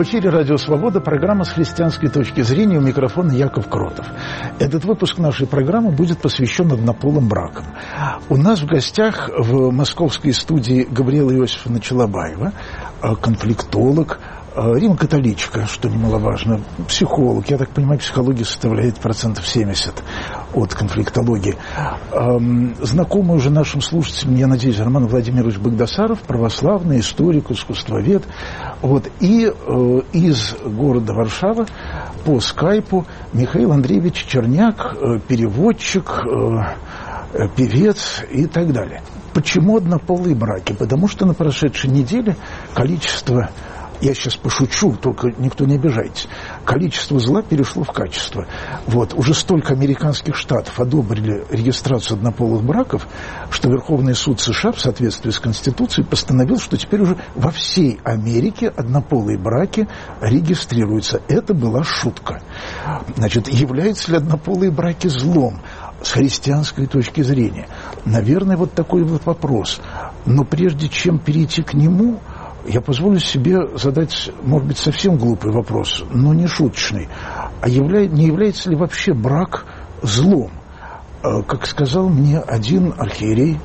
эфире «Радио Свобода», программа «С христианской точки зрения», у микрофона Яков Кротов. Этот выпуск нашей программы будет посвящен однополым бракам. У нас в гостях в московской студии Гавриэла Иосифовна Челобаева, конфликтолог, римо-католичка, что немаловажно, психолог. Я так понимаю, психология составляет 70% от конфликтологии. Знакомый уже нашим слушателям, я надеюсь, Роман Владимирович Багдасаров, православный историк, искусствовед. Вот. И из города Варшава по скайпу Михаил Андреевич Черняк, переводчик, певец и так далее. Почему однополые браки? Потому что на прошедшей неделе количество... Я сейчас пошучу, только никто не обижайтесь. Количество зла перешло в качество. Вот. Уже столько американских штатов одобрили регистрацию однополых браков, что Верховный суд США в соответствии с Конституцией постановил, что теперь уже во всей Америке однополые браки регистрируются. Это была шутка. Значит, являются ли однополые браки злом с христианской точки зрения? Наверное, вот такой вот вопрос. Но прежде чем перейти к нему... Я позволю себе задать, может быть, совсем глупый вопрос, но не шуточный. А не является ли вообще брак злом? Как сказал мне один архиерей,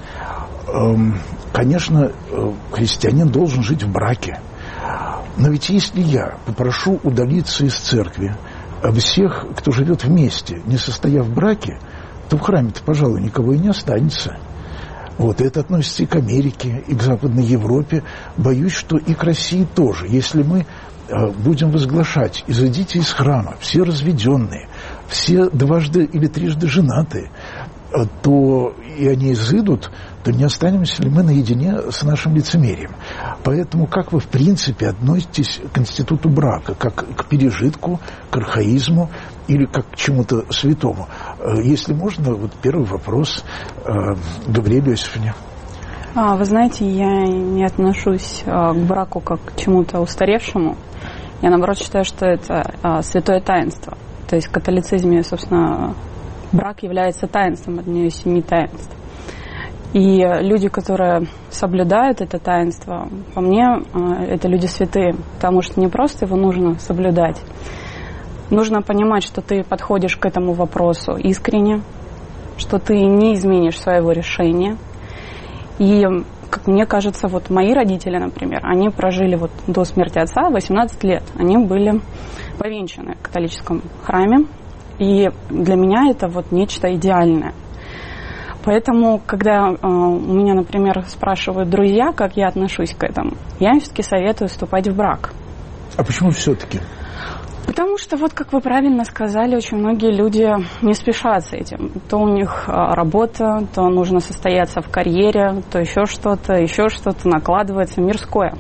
конечно, христианин должен жить в браке. Но ведь если я попрошу удалиться из церкви всех, кто живет вместе, не состояв в браке, то в храме-то, пожалуй, никого и не останется. Вот, и это относится и к Америке, и к Западной Европе. Боюсь, что и к России тоже. Если мы будем возглашать: изойдите из храма, все разведенные, все дважды или трижды женатые, то и они изыдут, то не останемся ли мы наедине с нашим лицемерием. Поэтому как вы в принципе относитесь к институту брака, как к пережитку, к архаизму или как к чему-то святому? Если можно, вот первый вопрос Гавриэле Иосифовне. Вы знаете, я не отношусь к браку как к чему-то устаревшему. Я, наоборот, считаю, что это святое таинство. То есть в католицизме, собственно, брак является таинством, одним из 7 таинств. И люди, которые соблюдают это таинство, по мне, это люди святые, потому что не просто его нужно соблюдать. Нужно понимать, что ты подходишь к этому вопросу искренне, что ты не изменишь своего решения. И, как мне кажется, вот мои родители, например, они прожили вот до смерти отца 18 лет. Они были повенчаны в католическом храме. И для меня это вот нечто идеальное. Поэтому, когда у меня, например, спрашивают друзья, как я отношусь к этому, я им все-таки советую вступать в брак. А почему все-таки? Потому что, вот как вы правильно сказали, очень многие люди не спешат с этим. То у них работа, то нужно состояться в карьере, то еще что-то накладывается мирское.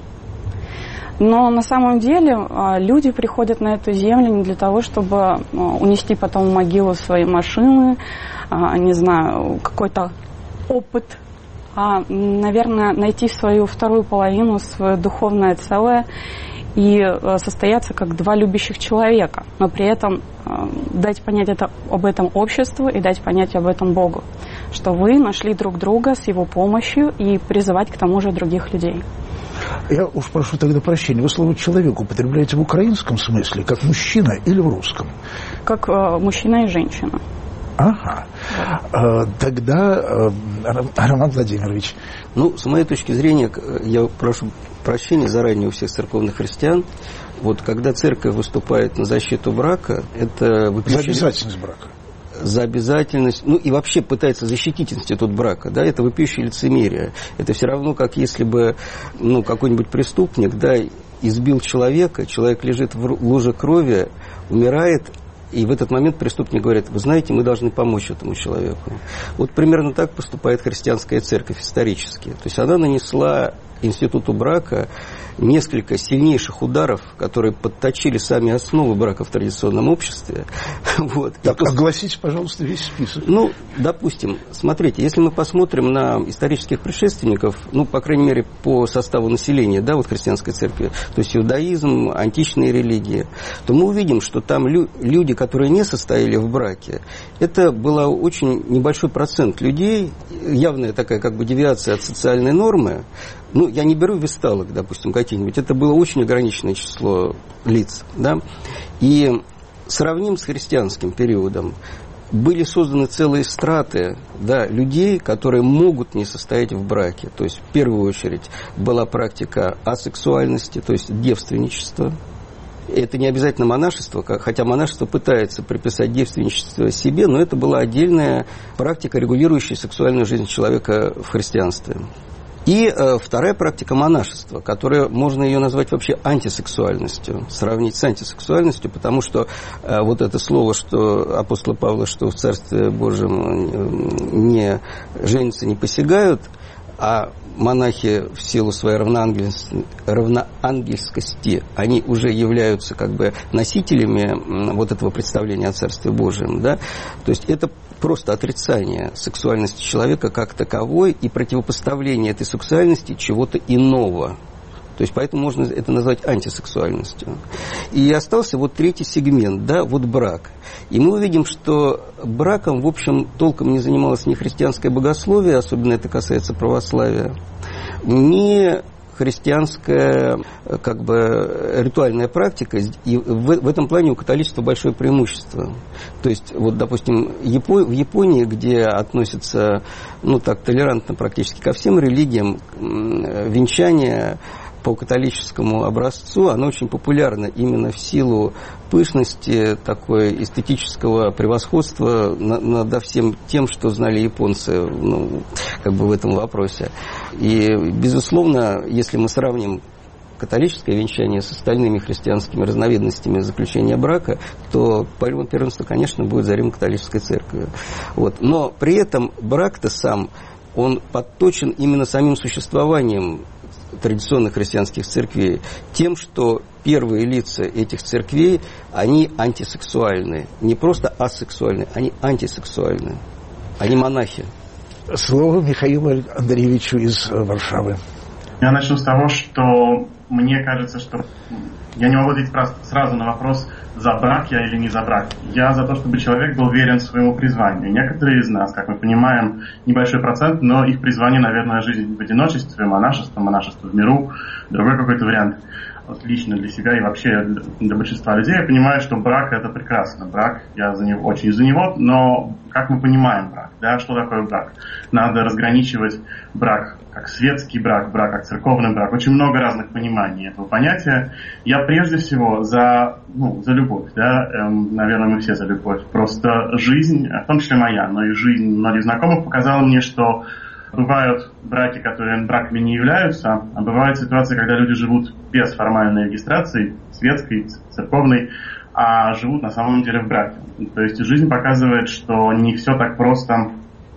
Но на самом деле люди приходят на эту землю не для того, чтобы унести потом в могилу свои машины, не знаю, какой-то опыт, а, наверное, найти свою вторую половину, свое духовное целое и состояться как два любящих человека, но при этом дать понять об этом обществу и дать понять об этом Богу, что вы нашли друг друга с Его помощью и призывать к тому же других людей. Я уж прошу тогда прощения. Вы слово «человек» употребляете в украинском смысле, как мужчина или в русском? Как мужчина и женщина. Ага. Да. Тогда, Роман Владимирович. Ну, с моей точки зрения, я прошу прощения заранее у всех церковных христиан. Вот когда церковь выступает на защиту брака, это За обязательность брака. За обязательность, ну и вообще пытается защитить институт брака, да, это вопиющее лицемерие. Это все равно, как если бы, какой-нибудь преступник, да, избил человека, человек лежит в луже крови, умирает, и в этот момент преступник говорит: вы знаете, мы должны помочь этому человеку. Вот примерно так поступает христианская церковь исторически. То есть она нанесла институту брака несколько сильнейших ударов, которые подточили сами основы брака в традиционном обществе. Вот. Так, огласите, пожалуйста, весь список. Допустим, смотрите, если мы посмотрим на исторических предшественников, по крайней мере, по составу населения, да, вот христианской церкви, то есть иудаизм, античные религии, то мы увидим, что там люди, которые не состояли в браке, это был очень небольшой процент людей, явная такая как бы девиация от социальной нормы. Ну, я не беру весталок, допустим, каких-нибудь. Это было очень ограниченное число лиц, да. И сравним с христианским периодом. Были созданы целые страты, да, людей, которые могут не состоять в браке. То есть, в первую очередь, была практика асексуальности, то есть девственничества. Это не обязательно монашество, хотя монашество пытается приписать девственничество себе, но это была отдельная практика, регулирующая сексуальную жизнь человека в христианстве. И вторая практика монашества, которая, можно ее назвать вообще антисексуальностью, сравнить с антисексуальностью, потому что вот это слово, что апостола Павла, что в Царстве Божьем не женятся, не посягают, а монахи в силу своей равноангельскости, они уже являются как бы носителями вот этого представления о Царстве Божьем, да? То есть это просто отрицание сексуальности человека как таковой и противопоставление этой сексуальности чего-то иного. То есть поэтому можно это назвать антисексуальностью. И остался вот третий сегмент, да, вот брак. И мы увидим, что браком, в общем, толком не занималось ни христианское богословие, особенно это касается православия, ни христианская как бы ритуальная практика, и в этом плане у католичества большое преимущество. То есть, вот, допустим, в Японии, где относятся, ну, так, толерантно практически ко всем религиям, венчание по католическому образцу, оно очень популярно именно в силу пышности, такой эстетического превосходства над всем тем, что знали японцы, ну, как бы в этом вопросе. И, безусловно, если мы сравним католическое венчание с остальными христианскими разновидностями заключения брака, то первенство, конечно, будет за Римо-католической церковью. Вот. Но при этом брак-то сам, он подточен именно самим существованием традиционных христианских церквей, тем, что первые лица этих церквей, они антисексуальны. Не просто асексуальны, они антисексуальны. Они монахи. Слово Михаилу Андреевичу из Варшавы. Я начну с того, что мне кажется, что я не могу ответить сразу на вопрос, за брак я или не за брак. Я за то, чтобы человек был верен своему призванию. Некоторые из нас, как мы понимаем, небольшой процент, но их призвание, наверное, жизнь в одиночестве, монашество в миру, другой какой-то вариант. Вот лично для себя и вообще для большинства людей я понимаю, что брак — это прекрасно. Брак, я очень за него, но как мы понимаем брак, да, что такое брак? Надо разграничивать брак как светский брак, брак как церковный брак. Очень много разных пониманий этого понятия. Я прежде всего за любовь, да, наверное, мы все за любовь. Просто жизнь, в том числе моя, но и жизнь многих знакомых показала мне, что бывают браки, которые браками не являются, а бывают ситуации, когда люди живут без формальной регистрации, светской, церковной, а живут на самом деле в браке. То есть жизнь показывает, что не все так просто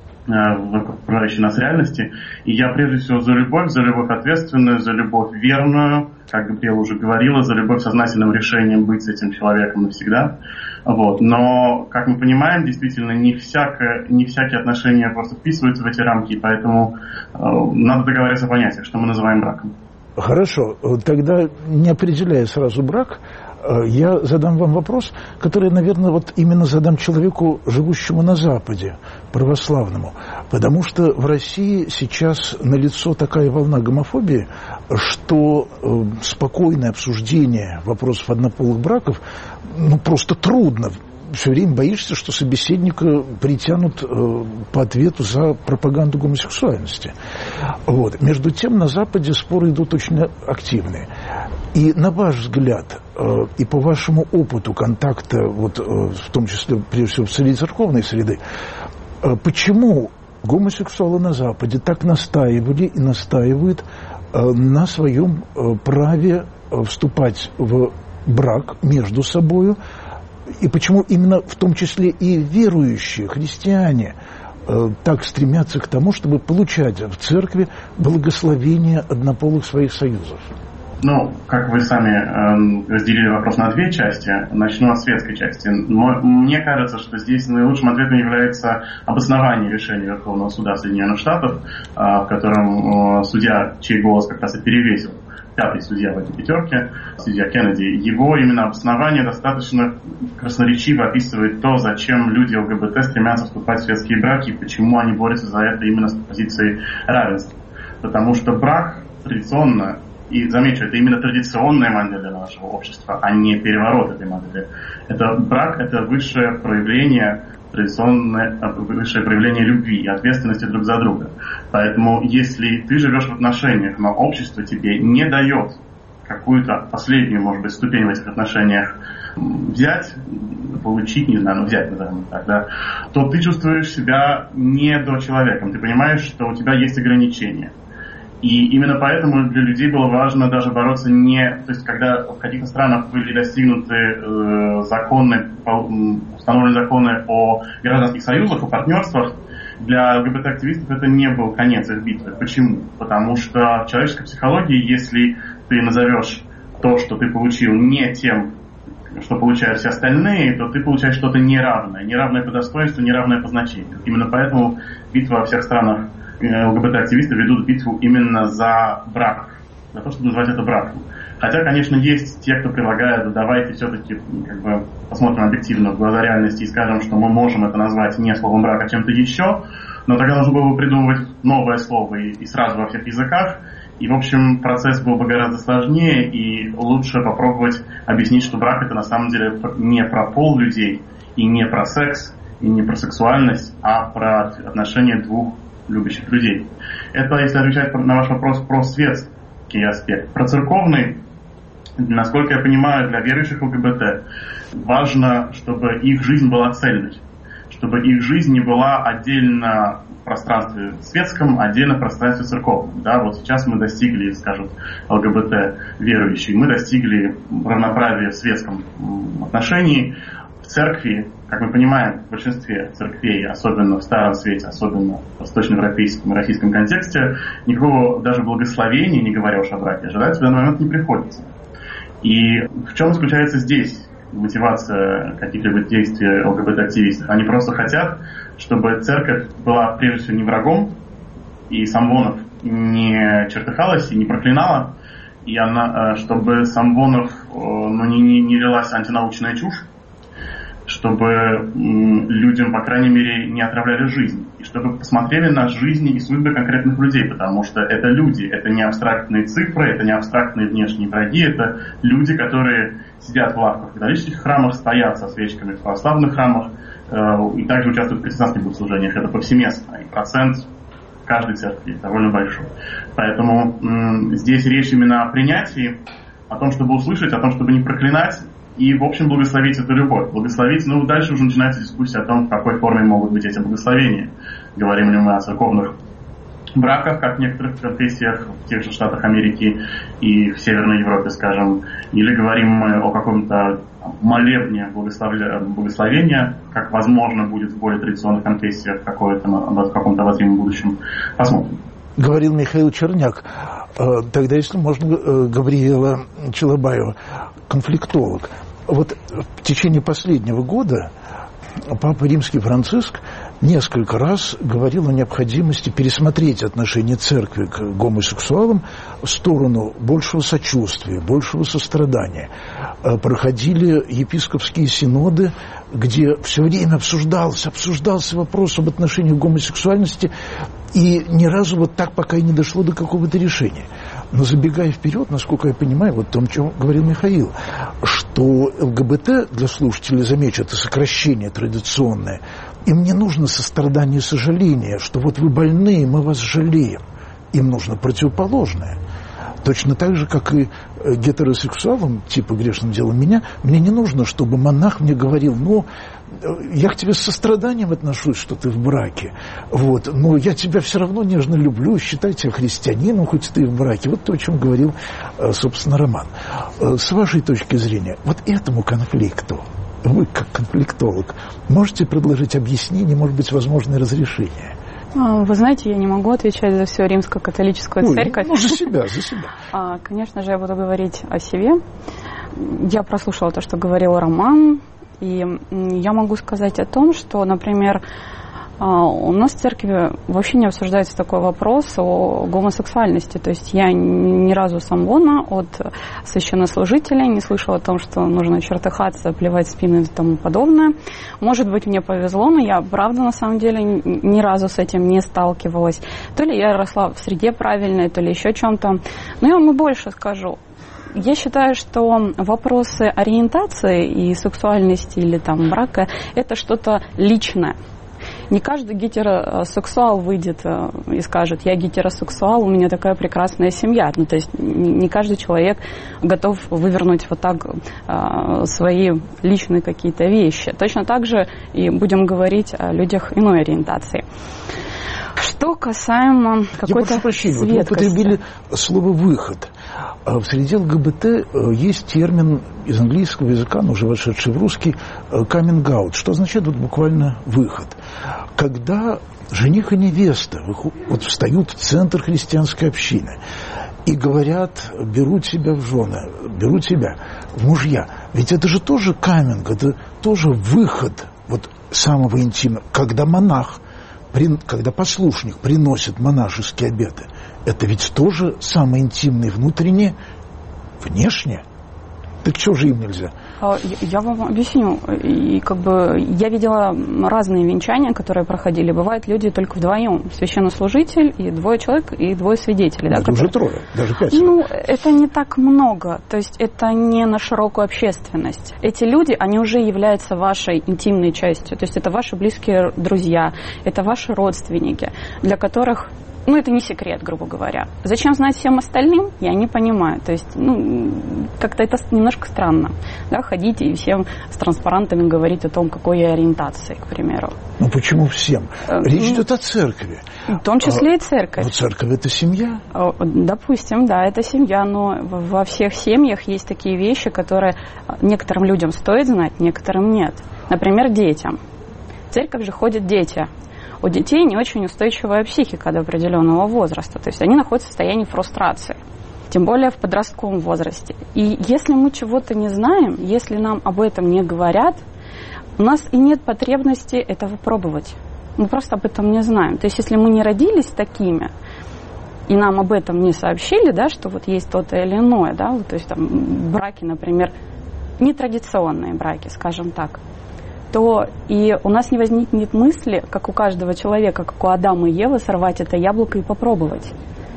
в окружающей нас реальности. И я прежде всего за любовь ответственную, за любовь верную, как Габриэла уже говорила, за любовь сознательным решением быть с этим человеком навсегда. Вот. Но, как мы понимаем, действительно, не всякие отношения просто вписываются в эти рамки, поэтому надо договориться о понятиях, что мы называем браком. Хорошо, тогда, не определяя сразу брак, я задам вам вопрос, который, наверное, вот именно задам человеку, живущему на Западе, православному. Потому что в России сейчас налицо такая волна гомофобии, что спокойное обсуждение вопросов однополых браков просто трудно. Все время боишься, что собеседника притянут по ответу за пропаганду гомосексуальности. Вот. Между тем, на Западе споры идут очень активные. И на ваш взгляд, и по вашему опыту контакта, в том числе, прежде всего, в среде церковной среды, почему гомосексуалы на Западе так настаивали и настаивают на своем праве вступать в брак между собою, и почему именно в том числе и верующие христиане так стремятся к тому, чтобы получать в церкви благословение однополых своих союзов? Как вы сами разделили вопрос на две части, начну от светской части. Мне кажется, что здесь наилучшим ответом является обоснование решения Верховного суда Соединенных Штатов, в котором судья, чей голос как раз и перевесил пятый судья в этой пятерке, судья Кеннеди, его именно обоснование достаточно красноречиво описывает то, зачем люди ЛГБТ стремятся вступать в светские браки, и почему они борются за это именно с позиции равенства. Потому что брак традиционно, и замечу, это именно традиционная модель для нашего общества, а не переворот этой модели. Брак – это высшее проявление, традиционное высшее проявление любви и ответственности друг за друга. Поэтому, если ты живешь в отношениях, но общество тебе не дает какую-то последнюю, может быть, ступень в этих отношениях взять, получить, не знаю, взять, назовем так, да, то ты чувствуешь себя недочеловеком. Ты понимаешь, что у тебя есть ограничения. И именно поэтому для людей было важно даже бороться то есть когда в каких-то странах были достигнуты установлены законы о гражданских союзах, о партнерствах, для ЛГБТ-активистов это не был конец их битвы. Почему? Потому что в человеческой психологии, если ты назовешь то, что ты получил, не тем, что получают все остальные, то ты получаешь что-то неравное по достоинству, неравное по значению. Именно поэтому битва во всех странах ЛГБТ-активисты ведут битву именно за брак, за то, чтобы называть это браком. Хотя, конечно, есть те, кто предлагает, давайте все-таки посмотрим объективно в глаза реальности и скажем, что мы можем это назвать не словом брак, а чем-то еще, но тогда нужно было бы придумывать новое слово и сразу во всех языках, и, в общем, процесс был бы гораздо сложнее, и лучше попробовать объяснить, что брак это на самом деле не про пол людей, и не про секс, и не про сексуальность, а про отношения двух любящих людей. Это, если отвечать на ваш вопрос про светский аспект. Про церковный, насколько я понимаю, для верующих ЛГБТ важно, чтобы их жизнь была цельной, чтобы их жизнь не была отдельно в пространстве светском, отдельно в пространстве церковном. Да, вот сейчас мы достигли, скажут ЛГБТ верующие, мы достигли равноправия в светском отношении. В церкви, как мы понимаем, в большинстве церквей, особенно в Старом Свете, особенно в восточноевропейском и российском контексте, никакого даже благословения, не говоря уж о браке, ожидать в данный момент не приходится. И в чем заключается здесь мотивация каких-либо действий ЛГБТ-активистов? Они просто хотят, чтобы церковь была прежде всего не врагом, и Самвонов не чертыхалась и не проклинала, и чтобы Самвонов не лилась антинаучная чушь, чтобы людям, по крайней мере, не отравляли жизнь. И чтобы посмотрели на жизни и судьбы конкретных людей, потому что это люди, это не абстрактные цифры, это не абстрактные внешние враги, это люди, которые сидят в лавках в католических храмах, стоят со свечками в православных храмах и также участвуют в протестантских богослужениях. Это повсеместно, и процент каждой церкви довольно большой. Поэтому здесь речь именно о принятии, о том, чтобы услышать, о том, чтобы не проклинать, и, в общем, благословить это любовь. Благословить, дальше уже начинается дискуссия о том, в какой форме могут быть эти благословения. Говорим ли мы о церковных браках, как в некоторых конфессиях в тех же Штатах Америки и в Северной Европе, скажем, или говорим мы о каком-то молебне благословения, как возможно будет в более традиционных конфессиях в каком-то обозримом будущем. Посмотрим. Говорил Михаил Черняк. Тогда, если можно, Гавриила Челобаева, конфликтолог. Вот в течение последнего года Папа Римский Франциск несколько раз говорил о необходимости пересмотреть отношение церкви к гомосексуалам в сторону большего сочувствия, большего сострадания. Проходили епископские синоды, где все время обсуждался вопрос об отношении к гомосексуальности, и ни разу вот так пока и не дошло до какого-то решения. Но забегая вперед, насколько я понимаю, вот о том, о чем говорил Михаил, что ЛГБТ, для слушателей, замечу, это сокращение традиционное, им не нужно сострадание и сожаление, что вот вы больные, мы вас жалеем. Им нужно противоположное. Точно так же, как и гетеросексуалам, типа «грешным делом меня», мне не нужно, чтобы монах мне говорил: я к тебе с состраданием отношусь, что ты в браке, но я тебя все равно нежно люблю, считай тебя христианином, хоть ты и в браке. Вот то, о чем говорил, собственно, Роман. С вашей точки зрения, вот этому конфликту, вы, как конфликтолог, можете предложить объяснение, может быть, возможное разрешение? Вы знаете, я не могу отвечать за всю римско-католическую церковь. За себя. Конечно же, я буду говорить о себе. Я прослушала то, что говорил Роман, и я могу сказать о том, что, например, у нас в церкви вообще не обсуждается такой вопрос о гомосексуальности. То есть я ни разу самбона от священнослужителя не слышала о том, что нужно чертыхаться, плевать в спину и тому подобное. Может быть, мне повезло, но я, правда, на самом деле ни разу с этим не сталкивалась. То ли я росла в среде правильной, то ли еще чем-то. Но я вам и больше скажу. Я считаю, что вопросы ориентации и сексуальности или там брака – это что-то личное. Не каждый гетеросексуал выйдет и скажет: я гетеросексуал, у меня такая прекрасная семья. Ну, то есть не каждый человек готов вывернуть вот так свои личные какие-то вещи. Точно так же и будем говорить о людях иной ориентации. Что касаемо какой-то светкости. Вы употребили слово «выход». В среде ЛГБТ есть термин из английского языка, но уже вошедший в русский, coming out, что означает вот буквально «выход». Когда жених и невеста вот встают в центр христианской общины и говорят: берут себя в жены, берут себя в мужья. Ведь это же тоже каминг, это тоже выход вот самого интимного. Когда монах, когда послушник приносит монашеские обеты, это ведь тоже самое интимное внутреннее, внешнее. Так что же им нельзя? Я вам объясню. И я видела разные венчания, которые проходили. Бывают люди только вдвоем. Священнослужитель и 2 человек, и 2 свидетелей. Да, это уже 3, даже 5. Ну, это не так много. То есть это не на широкую общественность. Эти люди, они уже являются вашей интимной частью. То есть это ваши близкие друзья, это ваши родственники, для которых... Ну, это не секрет, грубо говоря. Зачем знать всем остальным, я не понимаю. То есть, как-то это немножко странно. Да, ходить и всем с транспарантами говорить о том, какой я ориентации, к примеру. Ну, почему всем? Речь идет о церкви. В том числе и церковь. Но церковь – это семья. Допустим, да, это семья, но во всех семьях есть такие вещи, которые некоторым людям стоит знать, некоторым нет. Например, детям. В церковь же ходят дети. У детей не очень устойчивая психика до определенного возраста. То есть они находятся в состоянии фрустрации. Тем более в подростковом возрасте. И если мы чего-то не знаем, если нам об этом не говорят, у нас и нет потребности этого пробовать. Мы просто об этом не знаем. То есть если мы не родились такими, и нам об этом не сообщили, да, что вот есть то-то или иное, да, то есть там браки, например, нетрадиционные браки, скажем так, то и у нас не возникнет мысли, как у каждого человека, как у Адама и Евы, сорвать это яблоко и попробовать.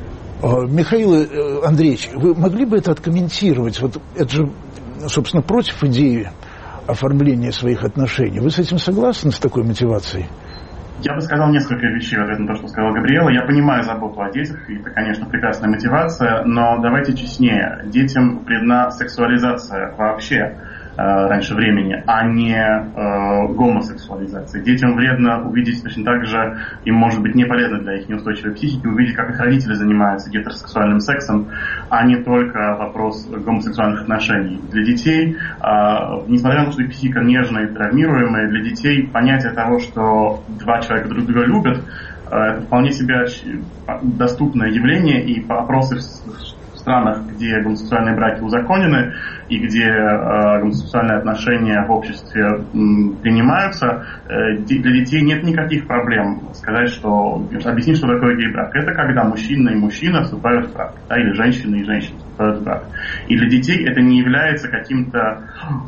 Михаил Андреевич, вы могли бы это откомментировать? Вот это же, собственно, против идеи оформления своих отношений. Вы с этим согласны, с такой мотивацией? Я бы сказал несколько вещей в ответ на то, что сказала Габриэла. Я понимаю заботу о детях, и это, конечно, прекрасная мотивация, но давайте честнее. Детям вредна сексуализация вообще раньше времени, а не гомосексуализация. Детям вредно увидеть точно так же, им может быть не полезно для их неустойчивой психики, увидеть, как их родители занимаются гетеросексуальным сексом, а не только вопрос гомосексуальных отношений. Для детей, несмотря на то, что их психика нежная и травмируемая, для детей понятие того, что 2 человека друг друга любят, это вполне себе доступное явление, и опросы в странах, где гомосексуальные браки узаконены и где гомосексуальные отношения в обществе принимаются, для детей нет никаких проблем объяснить, что такое гей-брак. Это когда мужчина и мужчина вступают в брак, да, или женщина и женщина вступают в брак. И для детей это не является каким-то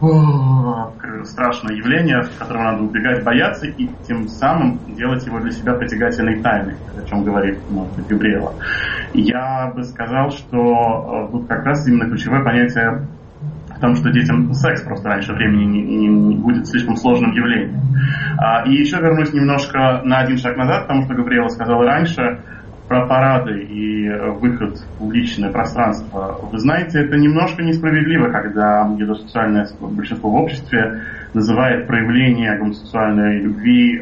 страшным явлением, от которого надо убегать, бояться, и тем самым делать его для себя притягательной тайной, о чем говорит, может быть, Габриэла. Я бы сказал, что тут как раз именно ключевое понятие в том, что детям секс просто раньше времени не будет слишком сложным явлением. И еще вернусь немножко на один шаг назад, потому что Габриэла сказала раньше про парады и выход в публичное пространство. Вы знаете, это немножко несправедливо, когда гетеросексуальное большинство в обществе называет проявление гомосексуальной любви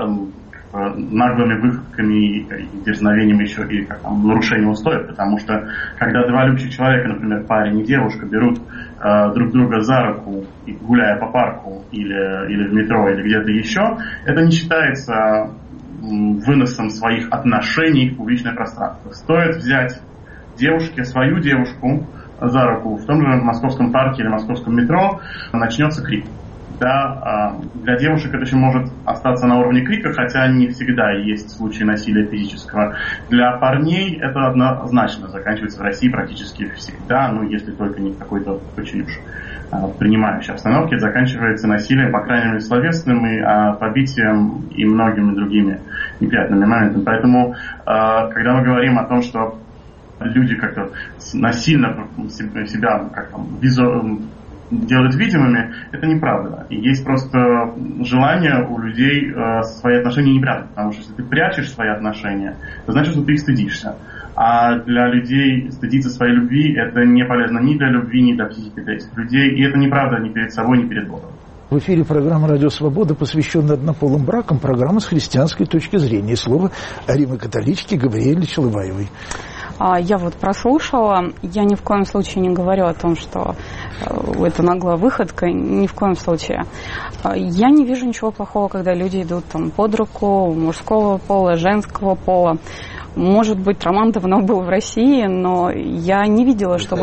наглыми выходками и дерзновением еще и нарушением устоев, потому что когда 2 любящих человека, например, парень и девушка, берут друг друга за руку, гуляя по парку или в метро, или где-то еще, это не считается выносом своих отношений в публичное пространство. Стоит взять свою девушку за руку в том же московском парке или московском метро, начнется крик. да, для девушек это еще может остаться на уровне крика, хотя не всегда есть случаи насилия физического. Для парней это однозначно заканчивается в России практически всегда, ну, если только не какой-то очень уж принимающей обстановке, заканчивается насилием, по крайней мере, словесным, и побитием и многими другими неприятными моментами. Поэтому, когда мы говорим о том, что люди как-то насильно себя как-то делают видимыми, это неправда. И есть просто желание у людей свои отношения не прятать, потому что если ты прячешь свои отношения, то значит, что ты их стыдишься. А для людей стыдиться своей любви это не полезно ни для любви, ни для психики этих людей. И это неправда ни перед собой, ни перед Богом. В эфире программа «Радио Свобода», посвященная однополым бракам, программа с христианской точки зрения. И слово римокатоличке Габриэле Челываевой. Я вот прослушала, я ни в коем случае не говорю о том, что это наглая выходка, ни в коем случае. Я не вижу ничего плохого, когда люди идут там под руку мужского пола, женского пола. Может быть, роман давно был в России, но я не видела, чтобы...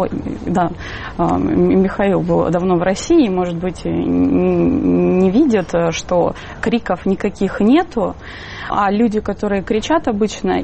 Михаил был давно в России, может быть, не видят, что криков никаких нету. А люди, которые кричат обычно,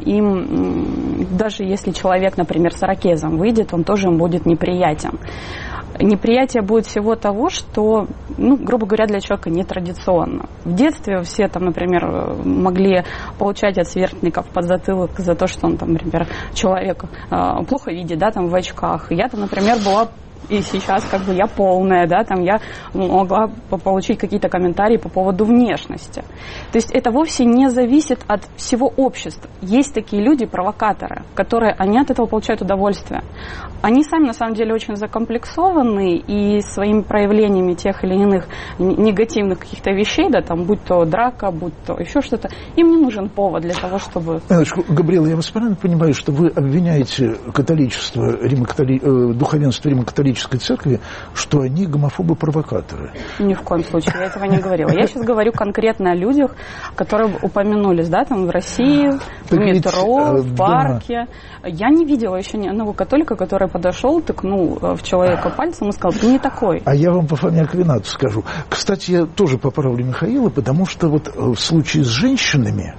им, даже если человек, например, с ирокезом выйдет, он тоже им будет неприятен. Неприятие будет всего того, что, грубо говоря, для человека нетрадиционно. В детстве все, там, например, могли получать от сверстников подзатылок за то, что он, там, например, человек плохо видит, да, там, в очках. Я, там, например, была... И сейчас как бы я полная, да, там я могла получить какие-то комментарии по поводу внешности. То есть это вовсе не зависит от всего общества. Есть такие люди, провокаторы, которые, они от этого получают удовольствие. Они сами на самом деле очень закомплексованы и своими проявлениями тех или иных негативных каких-то вещей, да, там, будь то драка, будь то еще что-то, им не нужен повод для того, чтобы... Габриэла, я вас правильно понимаю, что вы обвиняете католичество, духовенство Римо-католической церкви, что они гомофобы-провокаторы? Ни в коем случае, я этого не говорила. Я сейчас говорю конкретно о людях, которые упомянулись, да, там в России, в метро, в парке. Да. Я не видела еще ни одного католика, который подошел, тыкнул в человека пальцем и сказал: ты не такой. А я вам по Фоме Аквинату скажу. Кстати, я тоже поправлю Михаила, потому что вот в случае с женщинами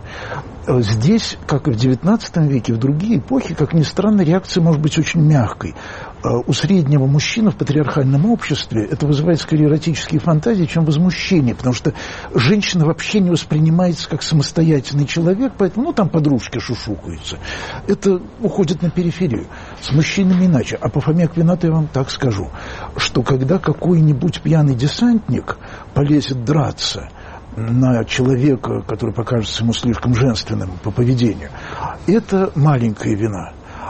здесь, как и в XIX веке, в другие эпохи, как ни странно, реакция может быть очень мягкой. У среднего мужчины в патриархальном обществе это вызывает скорее эротические фантазии, чем возмущение, потому что женщина вообще не воспринимается как самостоятельный человек, поэтому, там подружки шушукаются. Это уходит на периферию. С мужчинами иначе. А по Фоме Аквинату я вам так скажу, что когда какой-нибудь пьяный десантник полезет драться на человека, который покажется ему слишком женственным по поведению, это маленькая вина.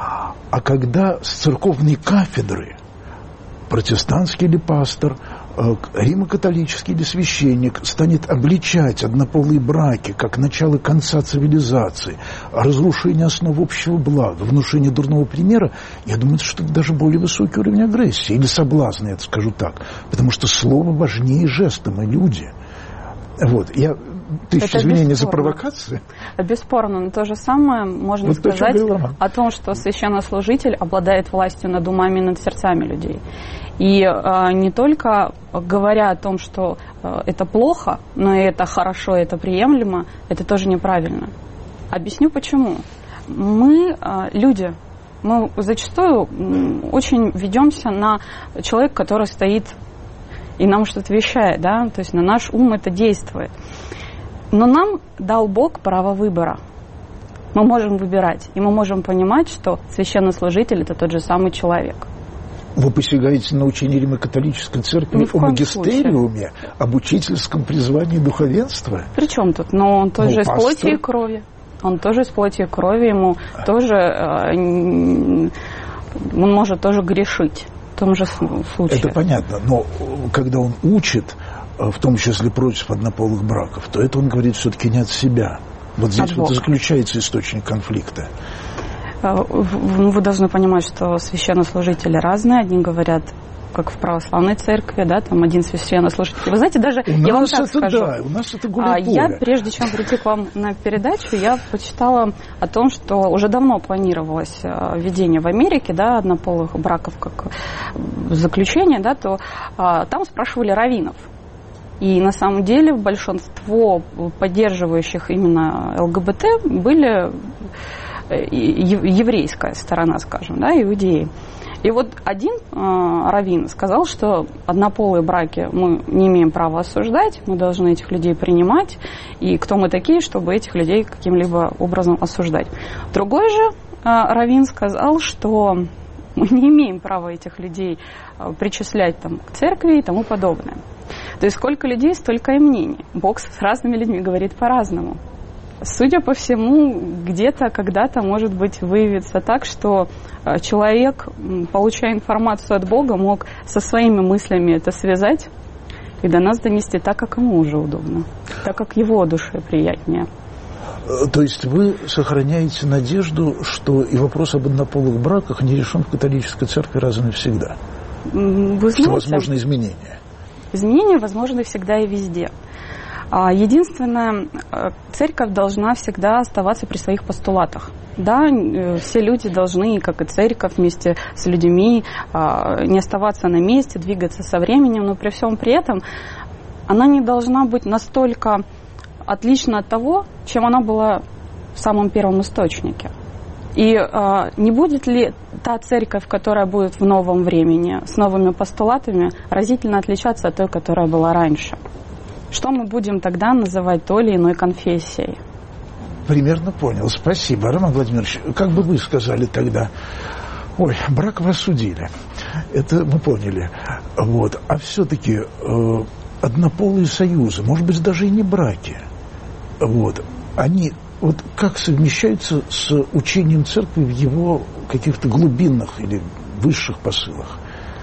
А когда с церковной кафедры протестантский или пастор, римо-католический или священник станет обличать однополые браки как начало конца цивилизации, разрушение основ общего блага, внушение дурного примера, я думаю, что это даже более высокий уровень агрессии или соблазна, я это скажу так, потому что слово важнее жеста, мы люди. Вот, тысячу извинений за провокацию. Бесспорно, но то же самое можно сказать о том, что священнослужитель обладает властью над умами и над сердцами людей. И не только говоря о том, что это плохо, но и это хорошо, это приемлемо, это тоже неправильно. Объясню почему. Мы, люди, мы зачастую очень ведемся на человека, который стоит и нам что-то вещает, да, то есть на наш ум это действует. Но нам дал Бог право выбора. Мы можем выбирать, и мы можем понимать, что священнослужитель – это тот же самый человек. Вы посягаете на учение Римо-католической церкви о магистериуме, об учительском призвании духовенства? При чем тут? Но он тоже из плоти и крови. Он тоже из плоти и крови, ему тоже, он может тоже грешить. В том же случае. Это понятно, но когда он учит, в том числе против однополых браков, то это он говорит все-таки не от себя. Вот здесь вот и заключается источник конфликта. Вы должны понимать, что священнослужители разные. Одни говорят, как в православной церкви, да, там один священнослужитель. Вы знаете, даже я вам так скажу. Да, у нас это гуляй-поле. Я, прежде чем прийти к вам на передачу, я почитала о том, что уже давно планировалось введение в Америке, да, однополых браков как заключение, да, то там спрашивали раввинов. И на самом деле большинство поддерживающих именно ЛГБТ были еврейская сторона, скажем, да, иудеи. И вот один раввин сказал, что однополые браки мы не имеем права осуждать, мы должны этих людей принимать, и кто мы такие, чтобы этих людей каким-либо образом осуждать. Другой же раввин сказал, что мы не имеем права этих людей причислять там, к церкви и тому подобное. То есть сколько людей, столько и мнений. Бог с разными людьми говорит по-разному. Судя по всему, где-то, когда-то, может быть, выявится так, что человек, получая информацию от Бога, мог со своими мыслями это связать и до нас донести так, как ему уже удобно, так, как его душе приятнее. То есть вы сохраняете надежду, что и вопрос об однополых браках не решен в католической церкви раз и навсегда? Вы знаете, что возможны изменения? Изменения возможны всегда и везде. Единственное, церковь должна всегда оставаться при своих постулатах. Да, все люди должны, как и церковь, вместе с людьми не оставаться на месте, двигаться со временем, но при всем при этом она не должна быть настолько отлична от того, чем она была в самом первом источнике. И не будет ли та церковь, которая будет в новом времени, с новыми постулатами, разительно отличаться от той, которая была раньше? Что мы будем тогда называть той или иной конфессией? Примерно понял. Спасибо, Роман Владимирович. Как бы вы сказали тогда? Ой, брак вы осудили. Это мы поняли. Вот. А все-таки однополые союзы, может быть, даже и не браки, вот, они вот как совмещаются с учением церкви в его каких-то глубинных или высших посылах?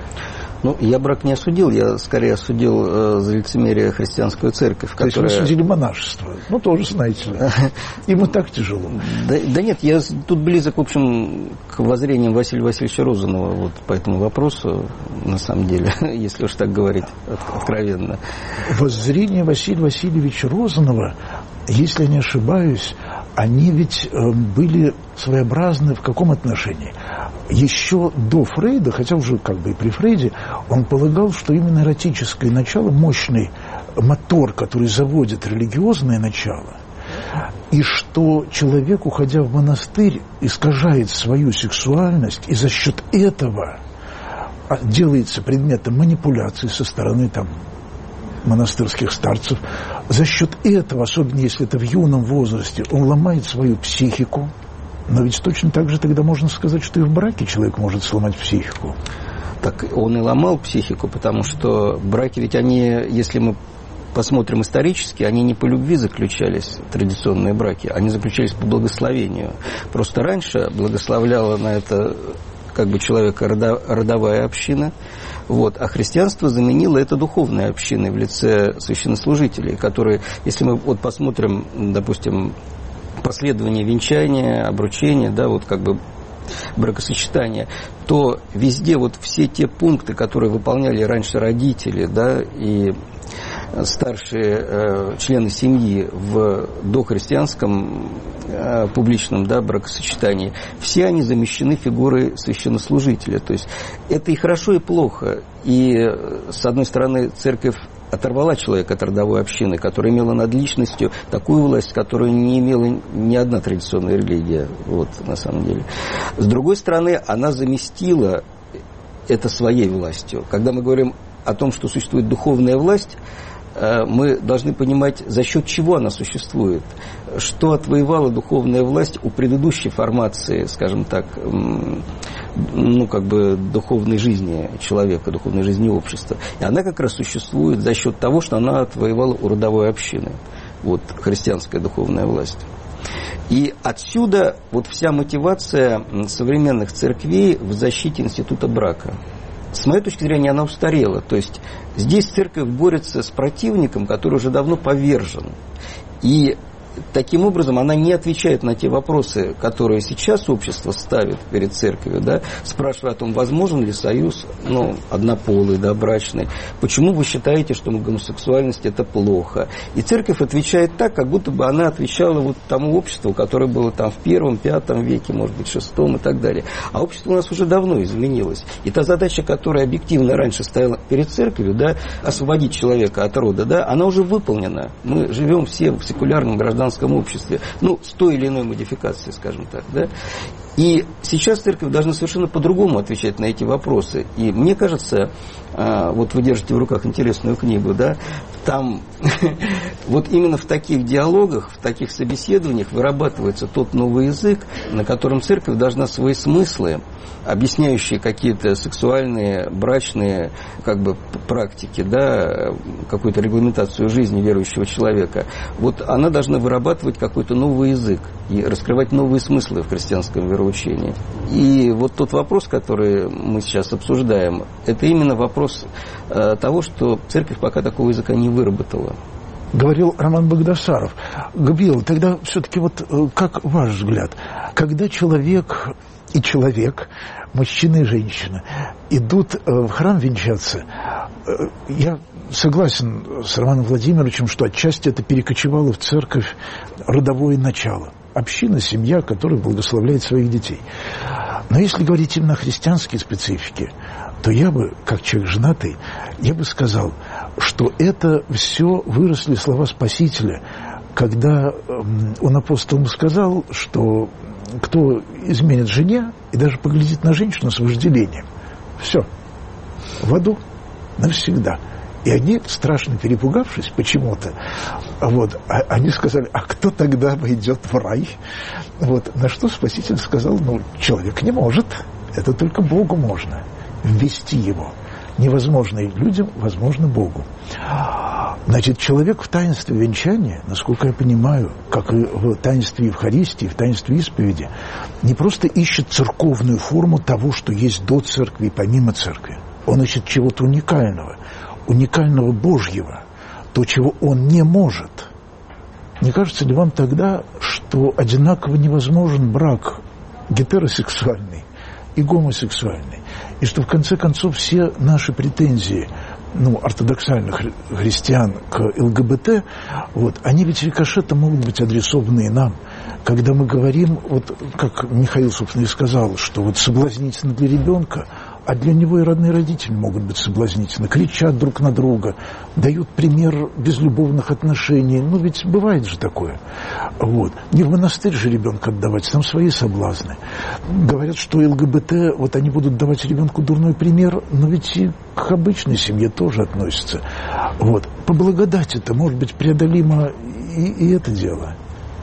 Ну, я брак не осудил, я скорее осудил за лицемерие христианскую церковь. То есть вы осудили монашество? Ну, тоже, знаете ли. Ему так тяжело. Да нет, я тут близок, в общем, к воззрениям Василия Васильевича Розанова вот по этому вопросу, на самом деле, если уж так говорить откровенно. Воззрение Василия Васильевича Розанова, если я не ошибаюсь, они ведь были своеобразны в каком отношении? Еще до Фрейда, хотя уже как бы и при Фрейде, он полагал, что именно эротическое начало, мощный мотор, который заводит религиозное начало, и что человек, уходя в монастырь, искажает свою сексуальность, и за счет этого делается предметом манипуляции со стороны там, монастырских старцев. За счет этого, особенно если это в юном возрасте, он ломает свою психику. Но ведь точно так же тогда можно сказать, что и в браке человек может сломать психику. Так он и ломал психику, потому что браки ведь они, если мы посмотрим исторически, они не по любви заключались, традиционные браки, они заключались по благословению. Просто раньше благословляла на это как бы человека родовая община, вот, а христианство заменило это духовной общиной в лице священнослужителей, которые, если мы вот посмотрим, допустим, последование венчания, обручения, да, вот как бы бракосочетания, то везде вот все те пункты, которые выполняли раньше родители, да, и старшие члены семьи в дохристианском публичном, да, бракосочетании, все они замещены фигурой священнослужителя. То есть это и хорошо, и плохо. И, с одной стороны, церковь оторвала человека от родовой общины, которая имела над личностью такую власть, которую не имела ни одна традиционная религия, вот, на самом деле. С другой стороны, она заместила это своей властью. Когда мы говорим о том, что существует духовная власть, мы должны понимать, за счет чего она существует, что отвоевала духовная власть у предыдущей формации, скажем так, ну, как бы духовной жизни человека, духовной жизни общества. И она как раз существует за счет того, что она отвоевала у родовой общины, вот, христианская духовная власть. И отсюда вот вся мотивация современных церквей в защите института брака. С моей точки зрения, она устарела. То есть здесь церковь борется с противником, который уже давно повержен. И таким образом она не отвечает на те вопросы, которые сейчас общество ставит перед церковью, да, спрашивая о том, возможен ли союз, ну, однополый, да, брачный, почему вы считаете, что гомосексуальность это плохо. И церковь отвечает так, как будто бы она отвечала вот тому обществу, которое было там в 1-5 веке, может быть, 6 и так далее. А общество у нас уже давно изменилось. И та задача, которая объективно раньше стояла перед церковью, да, освободить человека от рода, да, она уже выполнена. Мы живем все в секулярном гражданском обществе, ну, с той или иной модификацией, скажем так, да. И сейчас церковь должна совершенно по-другому отвечать на эти вопросы. И мне кажется, вот вы держите в руках интересную книгу, да, там вот именно в таких диалогах, в таких собеседованиях вырабатывается тот новый язык, на котором церковь должна свои смыслы, объясняющие какие-то сексуальные, брачные как бы практики, да, какую-то регламентацию жизни верующего человека, вот она должна вырабатывать какой-то новый язык и раскрывать новые смыслы в христианском вероучении. И вот тот вопрос, который мы сейчас обсуждаем, это именно вопрос того, что церковь пока такого языка не выработала. Говорил Роман Багдасаров. Габриэл, тогда все-таки вот как ваш взгляд, когда человек и человек, мужчина и женщина, идут в храм венчаться, я согласен с Романом Владимировичем, что отчасти это перекочевало в церковь родовое начало. Община, семья, которая благословляет своих детей. Но если говорить именно о христианской специфике, то я бы, как человек женатый, я бы сказал, что это все выросли слова Спасителя, когда он апостолам сказал, что кто изменит жене и даже поглядит на женщину с вожделением, все, в аду навсегда. И они, страшно перепугавшись почему-то, вот, они сказали, а кто тогда войдет в рай? Вот, на что Спаситель сказал, ну, человек не может, это только Богу можно, ввести его. Невозможно людям, возможно Богу. Значит, человек в таинстве венчания, насколько я понимаю, как и в таинстве Евхаристии, в таинстве исповеди, не просто ищет церковную форму того, что есть до церкви и помимо церкви. Он ищет чего-то уникального Божьего, то, чего он не может. Не кажется ли вам тогда, что одинаково невозможен брак гетеросексуальный и гомосексуальный, и что в конце концов все наши претензии, ортодоксальных христиан к ЛГБТ, вот, они ведь рикошетом могут быть адресованы и нам, когда мы говорим, вот как Михаил, собственно, и сказал, что вот соблазнительно для ребенка, а для него и родные родители могут быть соблазнительны, кричат друг на друга, дают пример безлюбовных отношений. Ну, ведь бывает же такое. Вот. Не в монастырь же ребенка отдавать, там свои соблазны. Говорят, что ЛГБТ, вот они будут давать ребенку дурной пример, но ведь и к обычной семье тоже относятся. Вот. По благодати-то, может быть, преодолимо и это дело.